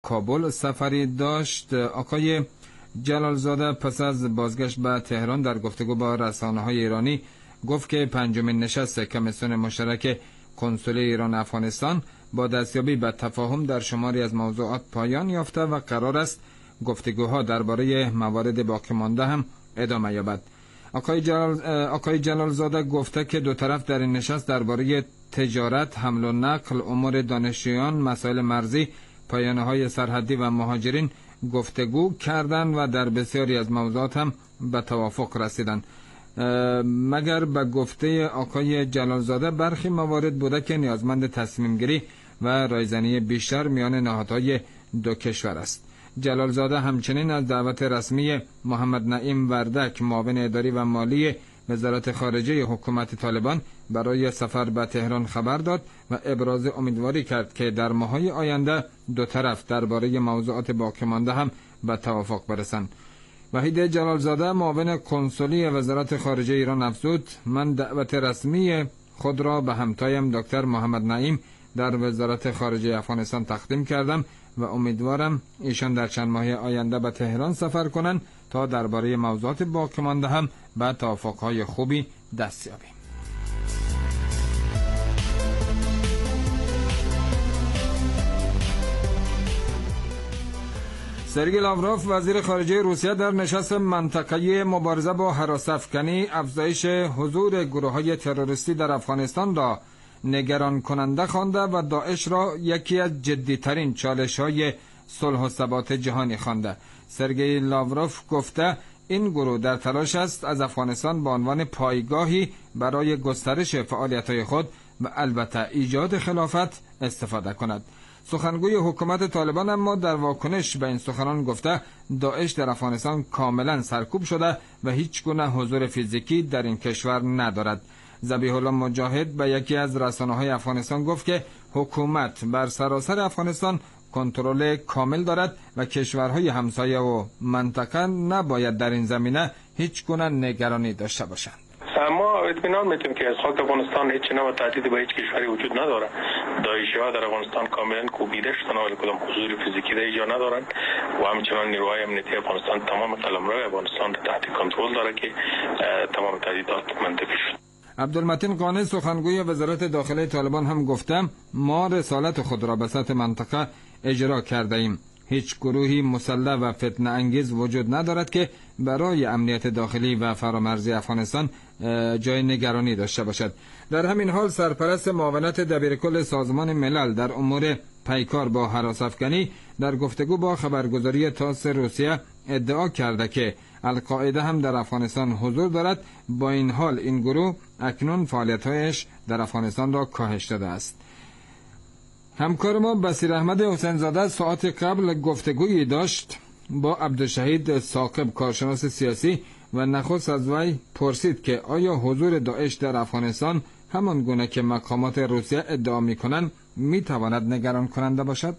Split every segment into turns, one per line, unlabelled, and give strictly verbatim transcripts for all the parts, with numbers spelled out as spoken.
کابل سفری داشت. آقای جلالزاده پس از بازگشت به تهران در گفتگو با رسانه‌های ایرانی گفت که پنجمین نشست کمیسیون مشترک کنسولی ایران افغانستان با دستیابی به تفاهم در شماری از موضوعات پایان یافته و قرار است گفتگوها درباره موارد باقی مانده هم ادامه یابد. آقای جلال آقای جلالزاده گفته که دو طرف در این نشست درباره تجارت، حمل و نقل، امور دانشجویان، مسائل مرزی، پایانه‌های سرحدی و مهاجرین گفتگو کردند و در بسیاری از موضوعات هم به توافق رسیدند. مگر به گفته آقای جلالزاده برخی موارد بوده که نیازمند تصمیم گیری و رایزنی بیشتر میان نهادهای دو کشور است. جلالزاده همچنین از دعوت رسمی محمد نعیم وردک معاون اداری و مالی وزارت خارجه حکومت طالبان برای سفر به تهران خبر داد و ابراز امیدواری کرد که در ماه‌های آینده دو طرف درباره موضوعات باقی مانده هم به توافق برسند. وحید جلالزاده معاون کنسولی وزارت خارجه ایران افزود: من دعوت رسمی خود را به همتایم دکتر محمد نعیم در وزارت خارجه افغانستان تقدیم کردم و امیدوارم ایشان در چند ماه آینده به تهران سفر کنند تا درباره موضوعات باقی مانده هم به توافق‌های خوبی دست یابیم. سرگئی لاوروف وزیر خارجه روسیه در نشست منطقه‌ای مبارزه با هراس‌افکنی افزایش حضور گروه‌های تروریستی در افغانستان را نگران کننده خوانده و داعش را یکی از جدی‌ترین چالش‌های صلح و ثبات جهانی خوانده. سرگئی لاوروف گفته این گروه در تلاش است از افغانستان به عنوان پایگاهی برای گسترش فعالیت‌های خود و البته ایجاد خلافت استفاده کند. سخنگوی حکومت طالبان اما در واکنش به این سخنان گفته داعش در افغانستان کاملا سرکوب شده و هیچ گونه حضور فیزیکی در این کشور ندارد. ذبیح الله مجاهد به یکی از رسانه‌های افغانستان گفت که حکومت بر سراسر افغانستان کنترل کامل دارد و کشورهای همسایه و منطقه نباید در این زمینه هیچ گونه نگرانی داشته باشند.
ما اطمینان میتونیم که از خاک افغانستان هیچ نوع تهدیدی به هیچ کشوری وجود نداره. داعشی‌ها در افغانستان کاملا کوبیده شدن و کدام حضور فیزیکی در اینجا ندارند و همچنان نیروهای امنیتی افغانستان تمام قلمرو افغانستان تحت کنترل داره که تمام تهدیدات منطقی شد.
عبدالمتین قانی سخنگوی وزارت داخلی طالبان هم گفته ما رسالت خود را به سطح منطقه اجرا کرده ایم. هیچ گروهی مسلح و فتنه انگیز وجود ندارد که برای امنیت داخلی و فرامرزی افغانستان جای نگرانی داشته باشد. در همین حال سرپرست معاونت دبیرکل سازمان ملل در امور پیکار با هراس‌افکنی در گفتگو با خبرگزاری تاس روسیه ادعا کرده که القاعده هم در افغانستان حضور دارد. با این حال این گروه اکنون فعالیت‌هایش در افغانستان را کاهش داده است. همکار ما بصیر احمد حسین زاده ساعت قبل گفتگویی داشت با عبدالشهید ثاقب کارشناس سیاسی و نخست از وی پرسید که آیا حضور داعش در افغانستان همان گونه که مقامات روسیه ادعا می‌کنند می‌تواند نگران کننده باشد؟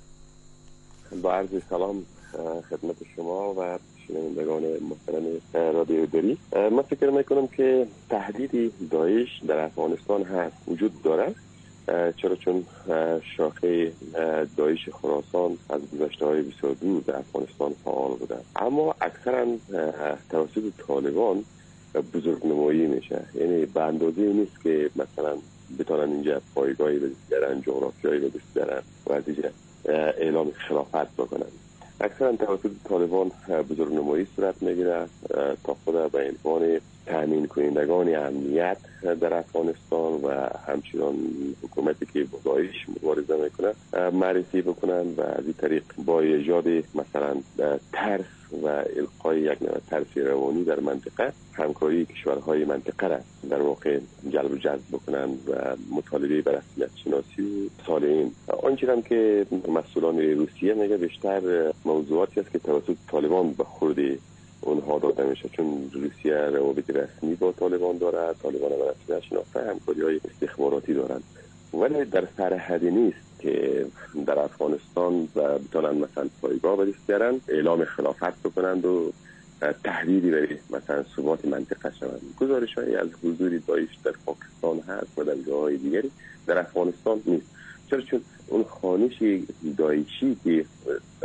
با عرض سلام خدمت شما و شنوندگان محترم رادیو دری. من فکر می‌کنم که تهدید داعش در افغانستان هست، وجود دارد، چرا چون شاخه داعش خراسان از گذشته‌های بسیار دور در افغانستان فعال بوده، اما اکثرا توسط طالبان بزرگنمایی میشه. یعنی به اندازه نیست که مثلا بتونن اینجا پایگاهی بزنن، جغرافیایی بزنن و از اینجا اعلام خلافت بکنن. اکثرا توسط طالبان بزرگنمایی صورت میگیره تا خود به عنوان تامین کنندگان امنیت در افغانستان و همچنان حکومتی که با داعش مبارزه میکنه معرفی بکنن و از این طریق با ایجاد مثلا ترس و القای یک نوع ترس روانی در منطقه همکاری کشورهای منطقه را در واقع جلب و جذب بکنن و مطالبه به رسمیت شناسی و صالحین. آنچنان که مسئولان روسیه میگه بیشتر موضوعاتی است که توسط طالبان به خورد اونها داده میشه، چون روسیه روابط رسمی با طالبان داره، طالبان به رسمیت شناخته همکاری‌های استخباراتی دارند، ولی در سرحدی نیست که در افغانستان و بتونن مثلا پایگاه بسیارن اعلام خلافت بکنند و تهدیدی برای مثلا ثبات منطقه شوند. گزارش‌هایی از حضور داعش در پاکستان هست و در جاهای دیگری، در افغانستان نیست. چرا چون اون خانش داعشی که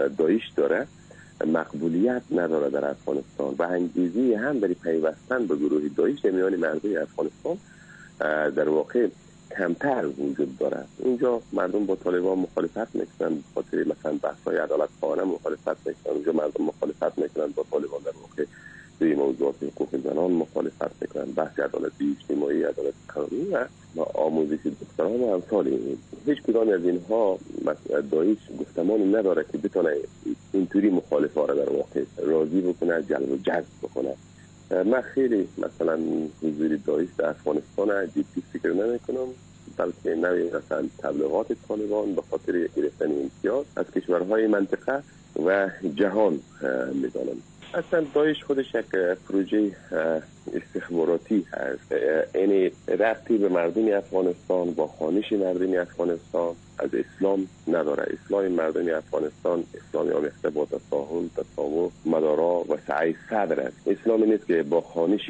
داعش داره مقبولیت نداره در افغانستان و انگیزه هم برای پیوستن به گروه داعش در میان مردم افغانستان در واقع کمتر وجود داره. اینجا مردم با طالبان مخالفت میکنن، به خاطر مثلا بحث‌های عدالت خانه مخالفت میکنن، اینجا مردم مخالفت میکنن با طالبان در واقع به موضوعات حقوق زنان مخالفت میکنن، بحث عدالت اجتماعی، عدالت قانونی و آموزش دختران و امثال این. هیچ کدام از اینها داعش گفتمانی نداره که بتونه اینطوری مخالفا را در واقع راضی بکنه، جلب و جذب بکنه. من خیلی مثلا حضور داعش در افغانستان جدی فکر نمیکنم، بلکه نوعی مثلا تبلیغات طالبان به خاطر گرفتن امتیاز از کشورهای منطقه و جهان میدانم. اصلا داعش خودش یک پروژه استخباراتی هست، یعنی ربطی به مردم افغانستان با خوانش مردم افغانستان از اسلام نداره. اسلام مردم افغانستان اسلامی آمیخته با تساهل، تسامح، مدارا و سعی صدر است. اسلامی نیست که با خوانش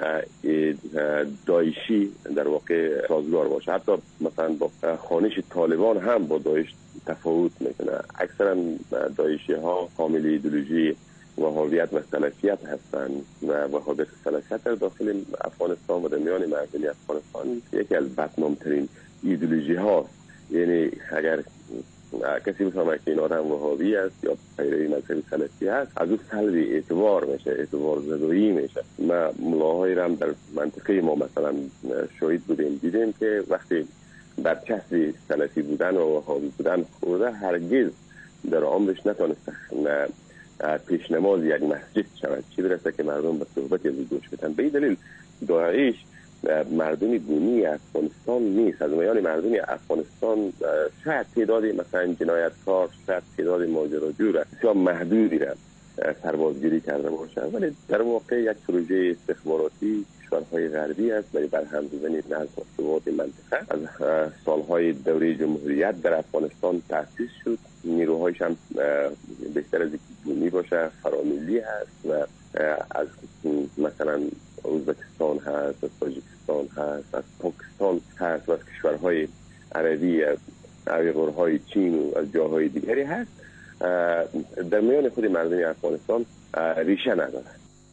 داعشی در واقع سازگار باشه. حتی مثلا با خوانش طالبان هم با داعش تفاوت میکنه. اکثرا داعشی ها حامل ایدئولوژی وهابیت و سلفیت هستند و وهابیت و سلفیت در داخل افغانستان و در میان مردم افغانستان یکی از بدنام‌ترین ایدئولوژی هاست. یعنی اگر کسی بفهمه که این آدم وهابی است یا پیروی مذهب سلفی است، از او سلب اعتبار میشه، اعتبار زدایی میشه. ما ملاهای هم در منطقه ما مثلا شاهد بودیم، دیدیم که وقتی برچسب سلفی بودن و وهابی بودن خورده، هرگز در عمرش نتونسته پیش نماز یک مسجد شود، چی برسه که مردم به صحبت از گوش بدن. به این دلیل داعش مردمی بومی افغانستان نیست. از میان مردم افغانستان شاید تعدادی مثلا جنایتکار، شاید تعدادی ماجراجو را بسیار محدودی را سربازگیری کرده باشند، ولی در واقع یک پروژه استخباراتی کشورهای غربی است برای برهم زدن نظم و ثبات منطقه. از سالهای دوره جمهوریت در افغانستان تأسیس شد. نیروهایش هم بیشتر از بومی باشه، فراملی هست و از مثلا ازبکستان هست، از تاجیکستان هست، از پاکستان هست و از کشورهای عربی، از اویغورهای چین و از جاهای دیگری هست. در میان خود مردم افغانستان ریشه نداره.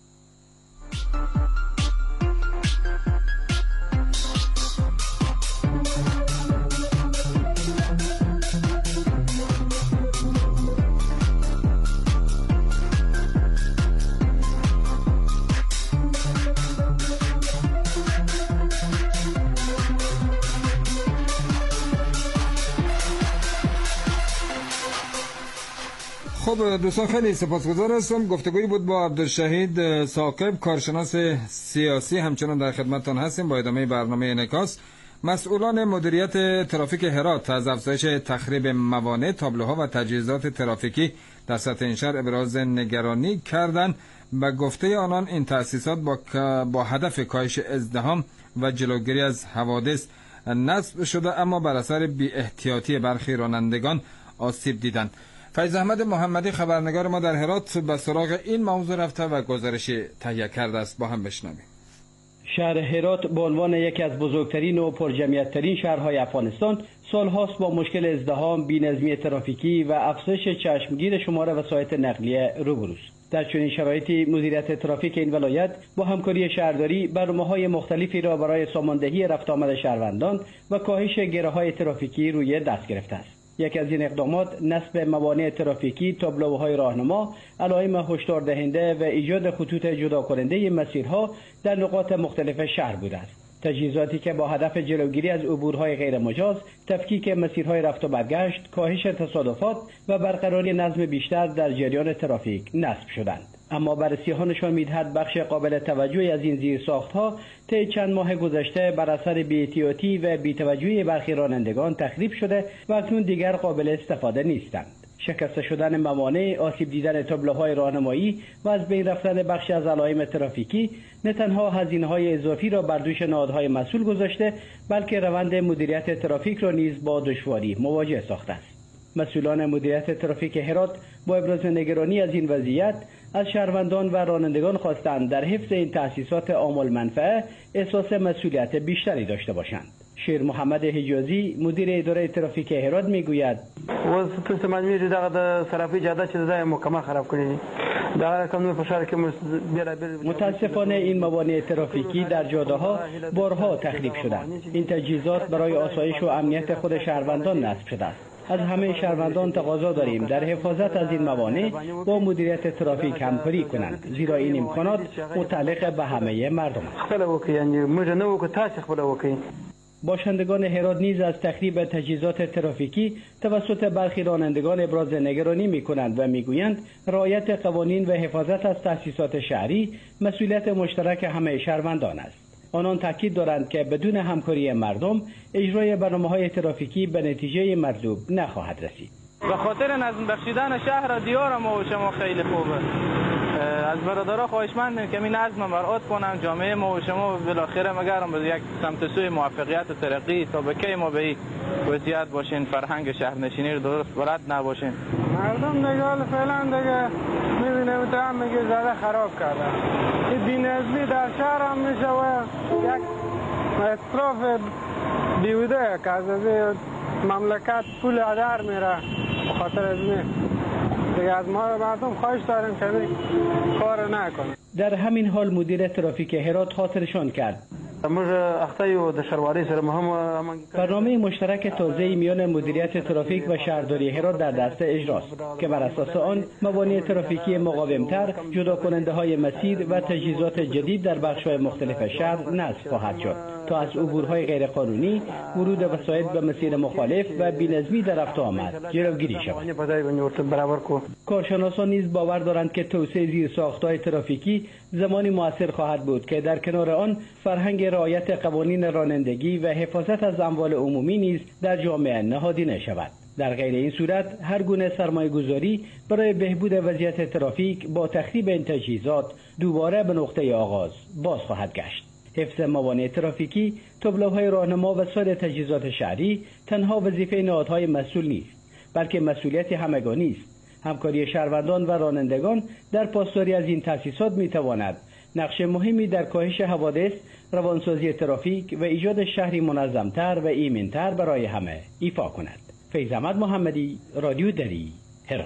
خب دوستان، خیلی سپاسگزار هستم. گفتگویی بود با عبدالشهید ثاقب، کارشناس سیاسی. همچنان در خدمتتان هستیم با ادامه برنامه انعکاس. مسئولان مدیریت ترافیک هرات از افزایش تخریب موانع، تابلوها و تجهیزات ترافیکی در سطح این شهر ابراز نگرانی کردند. به گفته آنان این تأسیسات با, با هدف کاهش ازدحام و جلوگیری از حوادث نصب شده، اما بر اثر بی احتیاطی برخی رانندگان آسیب دیدند. فیض احمد محمدی خبرنگار ما در هرات به سراغ این موضوع رفته و گزارشی تهیه کرده است. با هم بشنویم.
شهر هرات به عنوان یکی از بزرگترین و پرجمعیت‌ترین شهرهای افغانستان سالهاست با مشکل ازدحام، بی‌نظمی ترافیکی و افزایش چشمگیر شمار وسایط نقلیه روبروست. در چنین شرایطی مدیریت ترافیک این ولایت با همکاری شهرداری برنامه‌های مختلفی را برای ساماندهی رفت آمد شهروندان و کاهش گره‌های ترافیکی روی دست گرفته است. یکی از این اقدامات نصب موانع ترافیکی، تابلوهای راهنما، علائم هشدار دهنده و ایجاد خطوط جدا کننده مسیرها در نقاط مختلف شهر بوده است. تجهیزاتی که با هدف جلوگیری از عبورهای غیر مجاز، تفکیک مسیرهای رفت و برگشت، کاهش تصادفات و برقراری نظم بیشتر در جریان ترافیک نصب شدند. اما بررسی‌ها نشان می‌دهد بخش قابل توجهی از این زیرساخت‌ها طی چند ماه گذشته بر اثر بی‌احتیاطی و بی‌توجهی برخی رانندگان تخریب شده و اکنون دیگر قابل استفاده نیستند. شکسته شدن موانع، آسیب دیدن تابلوهای راهنمایی و از بین رفتن بخشی از علائم ترافیکی نه تنها هزینه‌های اضافی را بر دوش نهادهای مسئول گذاشته، بلکه روند مدیریت ترافیک را نیز با دشواری مواجه ساخته است. مسئولان مدیریت ترافیک هرات با ابراز نگرانی از این وضعیت از شهروندان و رانندگان خواستند در حفظ این تأسیسات عام‌المنفعه احساس مسئولیت بیشتری داشته باشند. شیر محمد حجازی مدیر اداره ترافیک هرات میگوید
وز پس مجموعی دغه صرافی جاده چې ځای مکمل خراب کړی دا کم فشار که
متاسفانه این موانع ترافیکی در جاده ها بارها تخریب شده. این تجهیزات برای آسایش و امنیت خود شهروندان نصب شده است. از همه شهروندان تقاضا داریم در حفاظت از این موانع با مدیریت ترافیک همکاری کنند، زیرا این امکانات متعلق به همه مردم است. باشندگان هرات نیز از تخریب تجهیزات ترافیکی توسط برخی رانندگان ابراز نگرانی می‌کنند و می‌گویند رعایت قوانین و حفاظت از تأسیسات شهری مسئولیت مشترک همه شهروندان است. آنان تاکید دارند که بدون همکاری مردم اجرای برنامه‌های ترافیکی به نتیجه مطلوب نخواهد رسید.
به خاطر نظم بخشیدن شهر دیار ما و شما خیلی خوبه. از برادرها خواهشمندیم که این نظم مراعات کنن، جامعه ما و شما بالاخره مگرم به یک سمت سوی موفقیت و ترقی تا به کی ما به این وضعیت باشین، فرهنگ شهرنشینی رو درست بلد نباشین.
مردم دیگه حالا فعلا دیگه میبینه متهم میگه زده خراب کرده. این بی‌نظمی در شهر هم میشه و یک اطراف بیوده که از مملکت پول عدر میره خاطر از می دیگه از ما مردم خواهش داریم که کار نکنیم.
در همین حال مدیر ترافیک هرات خاطرشان کرد برنامه مشترک تازه‌ای میان مدیریت ترافیک و شهرداری هرات در دست اجراست که بر اساس آن موانع ترافیکی مقاومتر، جدا کننده های مسیر و تجهیزات جدید در بخش‌های مختلف شهر نصب خواهد شد تا از عبورهای غیرقانونی، ورود وسایط به مسیر مخالف و بی‌نظمی در رفت و آمد جلوگیری شود. کارشناسان نیز باور دارند که توسعه زیرساخت‌های ترافیکی زمانی مؤثر خواهد بود که در کنار آن فرهنگ رعایت قوانین رانندگی و حفاظت از اموال عمومی نیز در جامعه نهادینه شود. در غیر این صورت هر گونه سرمایه‌گذاری برای بهبود وضعیت ترافیک با تخریب این تجهیزات دوباره به نقطه آغاز باز خواهد گشت. حفظ موانع ترافیکی، تابلوهای راهنما و سایر تجهیزات شهری تنها وظیفه نهادهای مسئول نیست، بلکه مسئولیت همگانی است. همکاری شهروندان و رانندگان در پاسداری از این تأسیسات می‌تواند نقش مهمی در کاهش حوادث، روانسازی ترافیک و ایجاد شهری منظم‌تر و ایمن‌تر برای همه ایفا کند. فیض احمد محمدی، رادیو دری، هرات.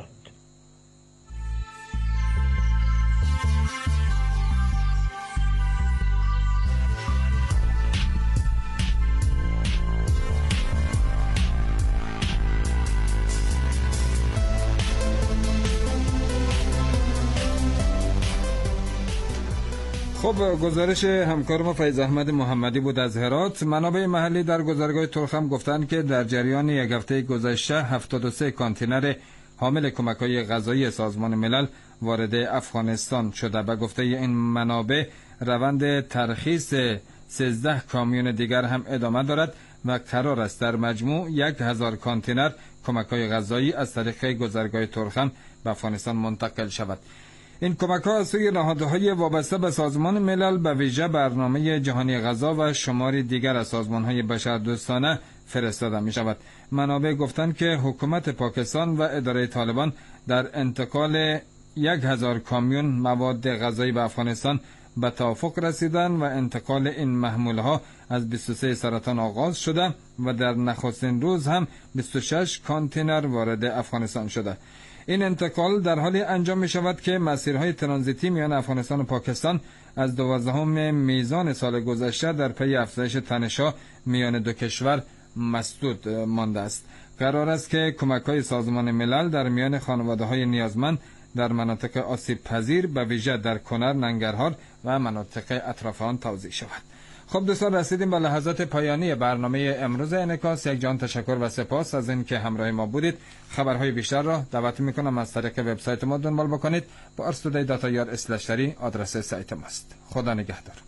خب گزارش همکار ما فیض احمد محمدی بود از هرات. منابع محلی در گذرگاه ترخم گفتند که در جریان یک هفته گذشته هفتاد و سه کانتینر حامل کمک‌های غذایی سازمان ملل وارد افغانستان شده. به گفته این منابع روند ترخیص سیزده کامیون دیگر هم ادامه دارد و قرار است در مجموع یک هزار کانتینر کمک‌های غذایی از طریق گذرگاه ترخم به افغانستان منتقل شود. این کمک‌ها از سوی نهادهای وابسته به سازمان ملل به ویژه برنامه جهانی غذا و شماری دیگر از سازمان‌های بشردوستانه فرستاده می‌شود. منابع گفتند که حکومت پاکستان و اداره طالبان در انتقال یک هزار کامیون مواد غذایی به افغانستان به توافق رسیدن و انتقال این محمول‌ها از بیست و سه سرطان آغاز شده و در نخستین روز هم بیست و شش کانتینر وارد افغانستان شده. این انتقال در حالی انجام می شود که مسیرهای ترانزیتی میان افغانستان و پاکستان از دوازدهم میزان سال گذشته در پی افزایش تنش‌ها میان دو کشور مسدود مانده است. قرار است که کمک‌های سازمان ملل در میان خانواده‌های نیازمند در مناطق آسیب پذیر به ویژه در کنر، ننگرهار و مناطق اطراف آن توزیع شود. خب دوستان، رسیدیم به لحظات پایانی برنامه امروز انعکاس. یک جان تشکر و سپاس از این که همراه ما بودید. خبرهای بیشتر را دعوت میکنم از طریق وبسایت ما دنبال بکنید. با ارسطوی داتایار اسلشتری آدرس سایت ماست. خدا نگهدار.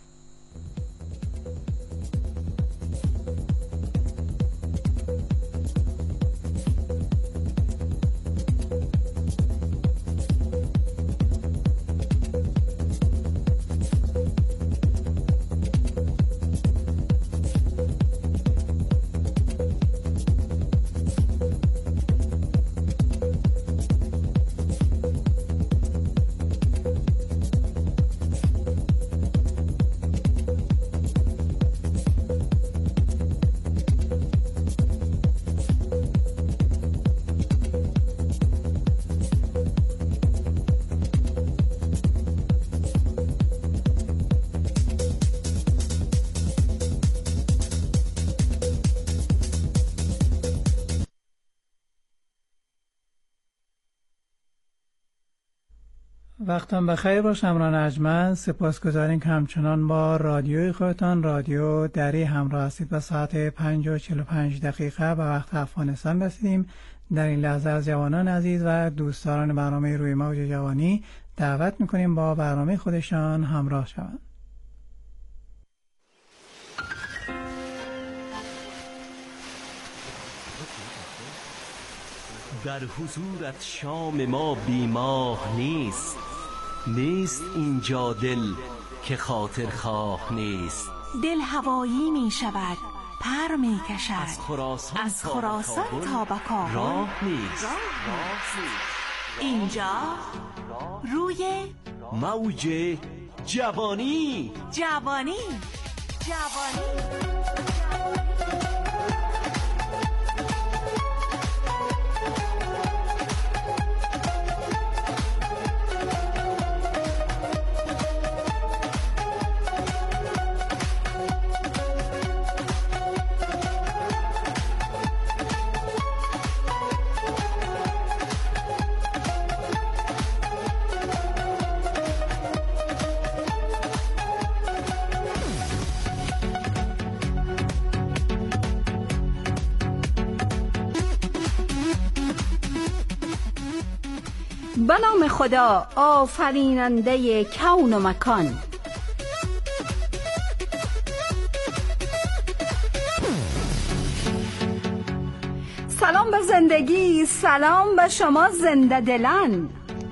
وقتم بخیر باش امران ارجمند. سپاسگزاریم که همچنان با رادیوی خودتان رادیو دری همراه هستید. به ساعت پنج و چهل و پنج دقیقه به وقت افغانستان رسیدیم. در این لحظه از جوانان عزیز و دوستداران برنامه روی موج جوانی دعوت میکنیم با برنامه خودشان همراه شوند.
در حضورت شام ما بیماه نیست، نیست اینجا دل که خاطر خواه نیست.
دل هوایی می شود، پر می کشد،
از خراسان,
از خراسان تا به کابل
راه نیست.
اینجا روی
موج جوانی
جوانی جوانی
به نام خدا آفریننده کون و مکان. سلام به زندگی، سلام به شما زنده دلان.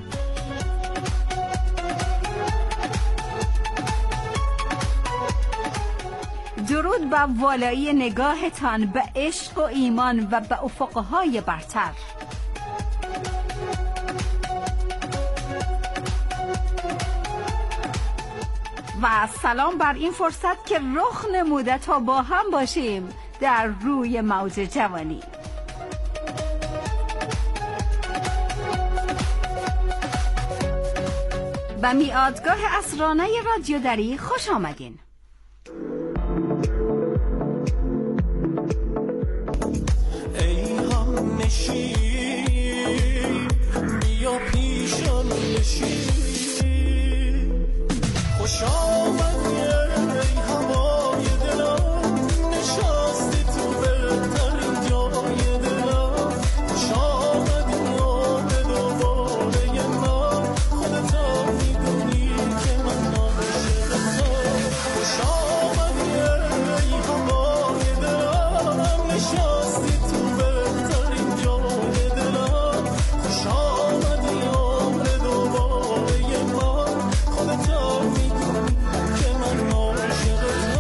درود به والایی نگاهتان، به عشق و ایمان و به افقهای برتر. و سلام بر این فرصت که رخ نموده تا با هم باشیم در روی موج جوانی. به میادگاه اسرانه رادیو دری خوش آمدین.
ای هم نشی بیا پیشم نشی، خوش آمدی ای هوای دلم، نشستی تو بهترین جای دلم. خوش آمدی یاد دوباره من، خودت میدونی که من عاشقتم. خوش آمدی ای هوای دلم، نشستی تو بهترین جای دلم. خوش آمدی یاد دوباره من، خودت میدونی که من عاشقتم.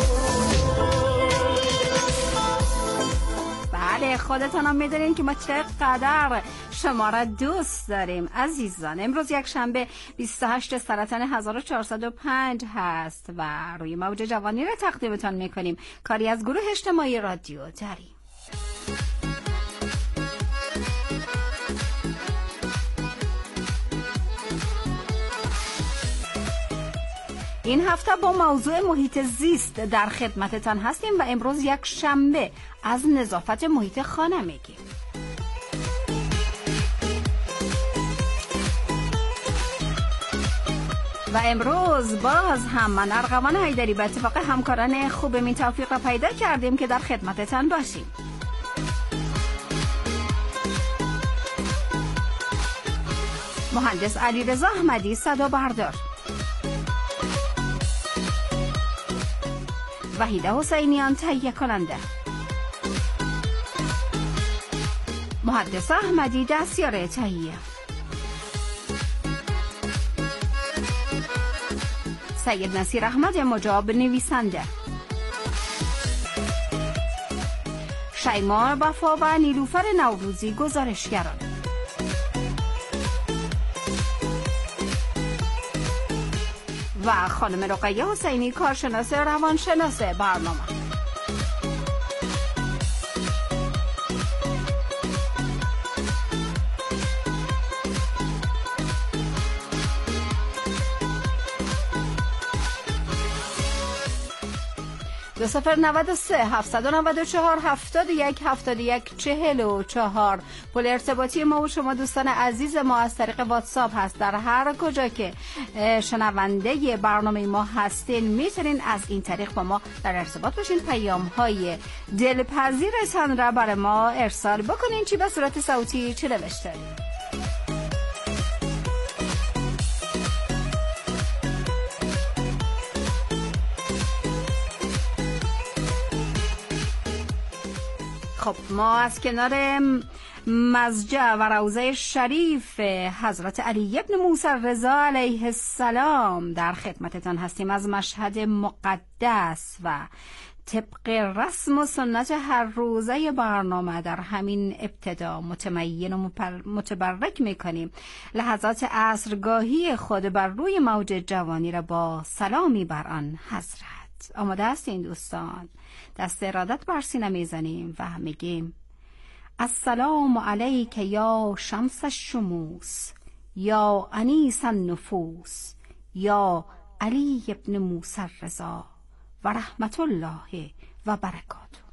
بله، خودتانم میدونین که ما چقدر شما را دوست داریم عزیزان. امروز یک شنبه بیست و هشت سرطان هزار و چهارصد و پنج هست و روی موج جوانی را تقدیمتان میکنیم، کاری از گروه اجتماعی رادیو دری. این هفته با موضوع محیط زیست در خدمتتان هستیم و امروز یک شنبه از نظافت محیط خانه میگیم. و امروز باز هم من ارغوان حیدری به اتفاق همکاران خوبم این توفیق را پیدا کردیم که در خدمتتان باشیم. مهندس علیرضا احمدی صدا بردار، وحیده حسینیان تهیه کننده، محدث احمدی دستیار تهیه، سید نصیر احمد مجاب نویسنده، شیما وفا و نیلوفر نوروزی گزارشگران. و خانم رقیه حسینی کارشناس روانشناس برنامه. دو صفر نود و سه هفتصد و نود و چهار هفتاد و یک هفتاد و یک چهل و چهار. پل ارتباطی ما و شما دوستان عزیز ما از طریق واتساپ هست. در هر کجا که شنونده برنامه ما هستین میتونین از این طریق با ما در ارتباط باشین، پیام های دلپذیرتان را برای ما ارسال بکنین، چی به صورت صوتی چه نوشته. خب ما از کنار مسجد و روضه شریف حضرت علی ابن موسی رضا علیه السلام در خدمتتان هستیم از مشهد مقدس و طبق رسم و سنت هر روزه برنامه در همین ابتدا متمین و متبرک میکنیم لحظات عصرگاهی خود بر روی موج جوانی را با سلامی بر آن حضرت. آماده هستین دوستان؟ دست ارادت بر سینه میزنیم و میگیم السلام علیک یا شمس الشموس یا انیس النفوس یا علی ابن موسی رضا و رحمت الله و برکاته.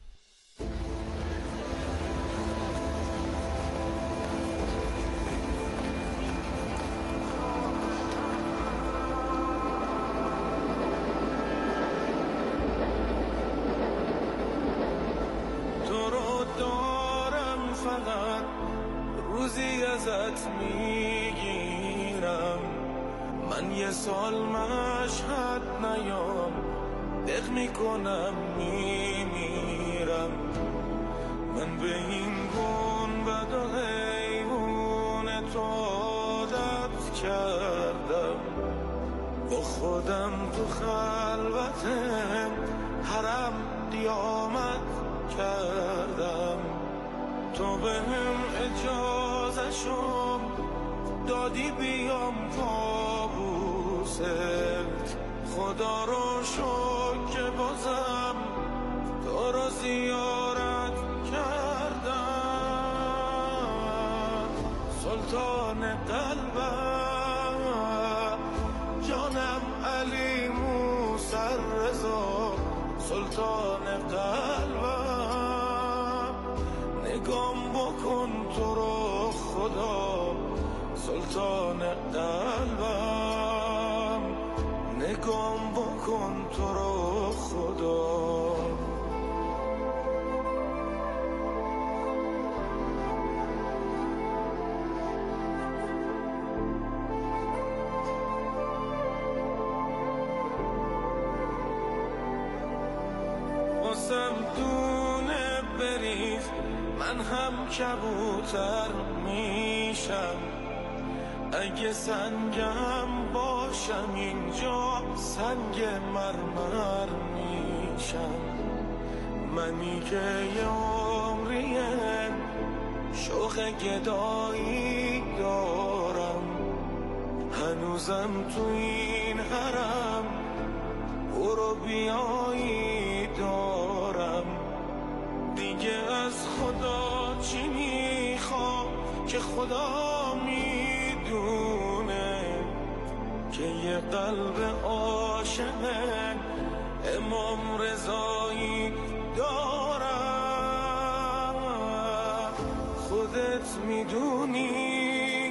روزی ازت میگیرم، من یه سال مشهد نیام، دق میکنم میمیرم. من به این گنبد و حیوان تو عادت کردم، با خودم تو خلوت حرم قیامت کردم. تو به هم اجازه شم دادی بیام کابوست، خدا رو شکر که بازم تو رو زیارت کردم. سلطان قلبم جانم علی موسی رضا، سلطان قلبم نگام بکن تو رو خدا، سلطان قلبم نگام بکن تو رو خدا. واسم دونه بریز من هم کبوتر میشم، اگه سنگم باشم اینجا سنگ مرمر میشم. منی که یه عمریه شوق گدایی دارم، هنوزم تو این حرم برو بیایی دارم. دیگه از خدا چی میخوام که خدا میدونه، که یه قلب عاشق امام رضایی دارم. خودت میدونی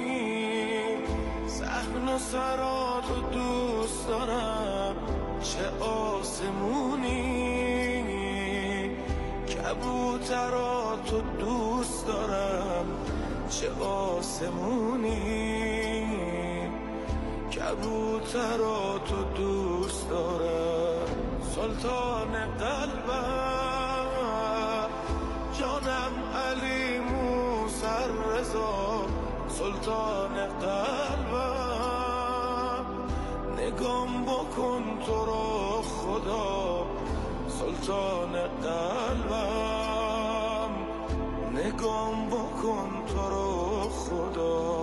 صحن و سراتو دوست دارم، چه آسمونی کبوتراتو دوست دارم، چه آسمونی کبوتراتو دوست دارم. سلطان قلبم جانم علی موسی رضا، سلطان قلبم نگام بکن تو رو خدا، سلطان قلبم نگام بکن تو رو خدا.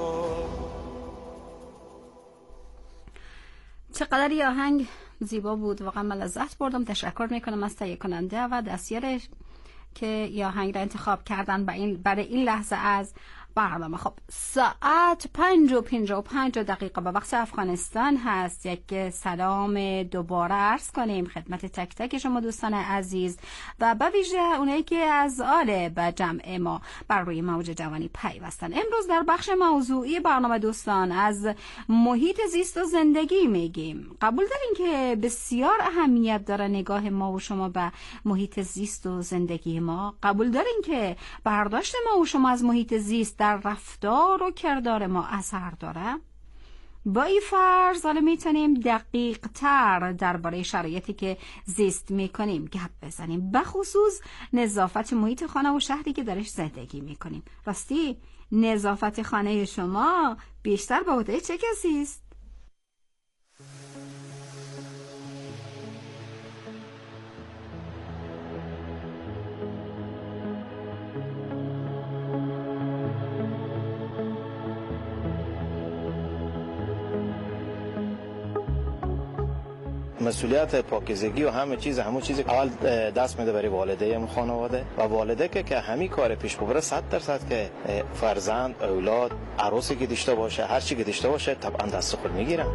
چقدر این آهنگ زیبا بود، واقعا من لذت بردم. تشکر میکنم از تهیه کننده و دستیار که این آهنگ را انتخاب کردن برای این, برای این لحظه از برنامه. خب ساعت پنج و پنجاه و پنج دقیقه به وقت افغانستان هست. یک سلام دوباره عرض کنیم خدمت تک تک شما دوستان عزیز و به ویژه اونایی که از آل به جمع ما بر روی موج جوانی پیوستن. امروز در بخش موضوعی برنامه دوستان از محیط زیست و زندگی میگیم. قبول دارین که بسیار اهمیت داره نگاه ما و شما به محیط زیست و زندگی ما؟ قبول دارین که برداشت ما و شما از محیط زیست در رفتار و کردار ما اثر داره؟ با این فرض حالا میتونیم دقیق تر درباره شرایطی که زیست میکنیم گپ بزنیم، بخصوص نظافت محیط خانه و شهری که درش زندگی میکنیم. راستی نظافت خانه شما بیشتر به عهده چه کسی است؟
مسئولیت پاکیزگی و همه چیز همه چیز اول دست میده برای والدین خانواده و والده که که همین کار پیش ببره صد درصد که فرزند اولاد عروسی که داشته باشه هر چی که داشته باشه طبعا دست خود میگیرن.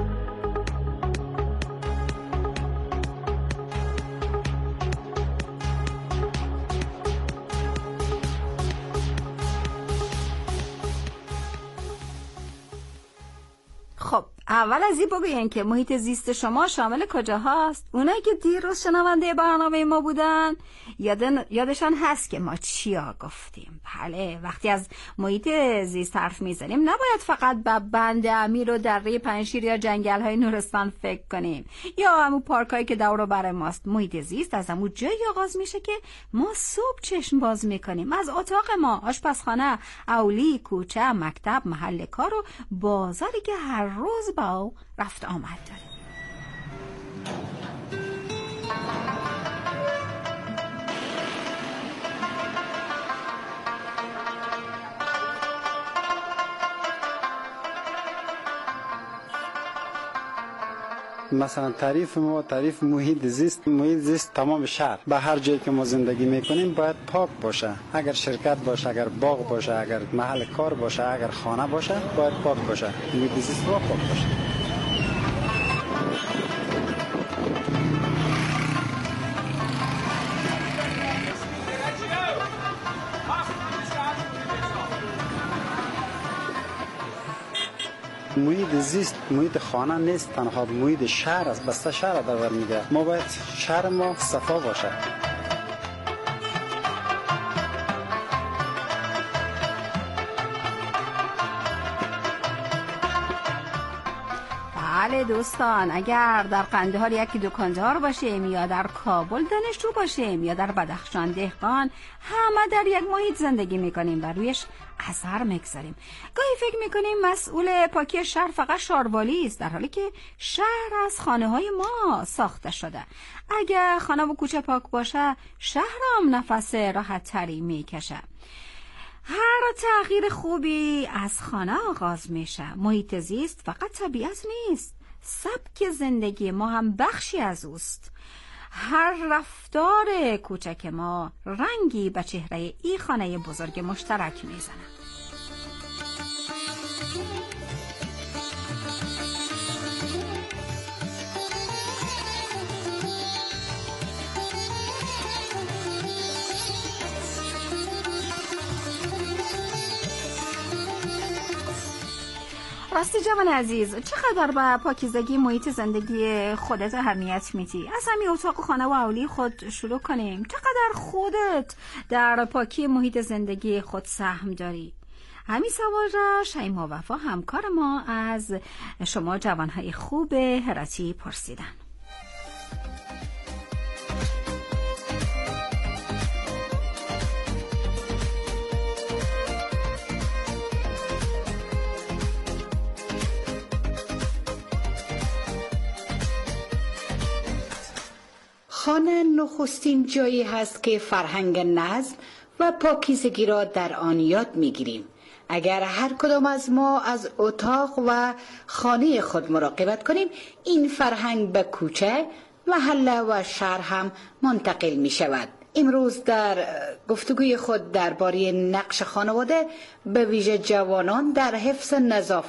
خب اول از این بگوین که محیط زیست شما شامل کجا هست؟ اونایی که دیروز شنونده برنامه ما بودن یادن یادشان هست که ما چیا گفتیم. بله، وقتی از محیط زیست حرف میزنیم نباید فقط به بند امیر و دره پنشیر یا جنگل های نورستان فکر کنیم یا همون پارک هایی که دور و بر ماست. محیط زیست از همون جایی آغاز میشه که ما صبح چشم باز میکنیم. از اتاق ما، آشپزخانه، اولی، کوچه، مکتب، محل کار و بازاری که هر روز با رفت آمد داره.
مثلا تعریف ما تعریف محیط زیست، محیط زیست تمام شهر به هر جایی که ما زندگی میکنیم باید پاک باشه. اگر شرکت باشه، اگر باغ باشه، اگر محل کار باشه، اگر خانه باشه باید پاک باشه. محیط زیست باید پاک باشه. محیط زیست محیط خانه نیست تنها، محیط شهر است. بسته شهر در بر میگه. ما باید شهر ما صفا باشه.
بله دوستان، اگر در قندهار یکی دکاندار باشیم یا در کابل دانشجو باشیم یا در بدخشان دهقان، همه در یک محیط زندگی میکنیم و رویش اثر میگذاریم. گاهی فکر میکنیم مسئول پاکی شهر فقط شاروالی است، در حالی که شهر از خانه های ما ساخته شده. اگر خانه و کوچه پاک باشه، شهر هم نفس راحت تری میکشه. هر تغییر خوبی از خانه آغاز میشه. محیط زیست فقط طبیعت نیست، سبک زندگی ما هم بخشی از اوست. هر رفتار کوچک ما رنگی به چهره ای خانه بزرگ مشترک میزنه. راستی جوان عزیز، چقدر به پاکیزگی محیط زندگی خودت اهمیت میدی؟ از همین اتاق و خانه و اولی خود شروع کنیم. چقدر خودت در پاکی محیط زندگی خود سهم داری؟ همین سوال را شیما وفا همکار ما از شما جوانهای خوب هراتی پرسیدن.
خانه نخستین جایی هست که فرهنگ نظم و پاکیزگی را در آن یاد میگیریم. اگر هر کدام از ما از اتاق و خانه خود مراقبت کنیم، این فرهنگ به کوچه، محله و شهر هم منتقل می شود. امروز در گفتگوی خود درباره نقش خانواده به ویژه جوانان در حفظ نظافت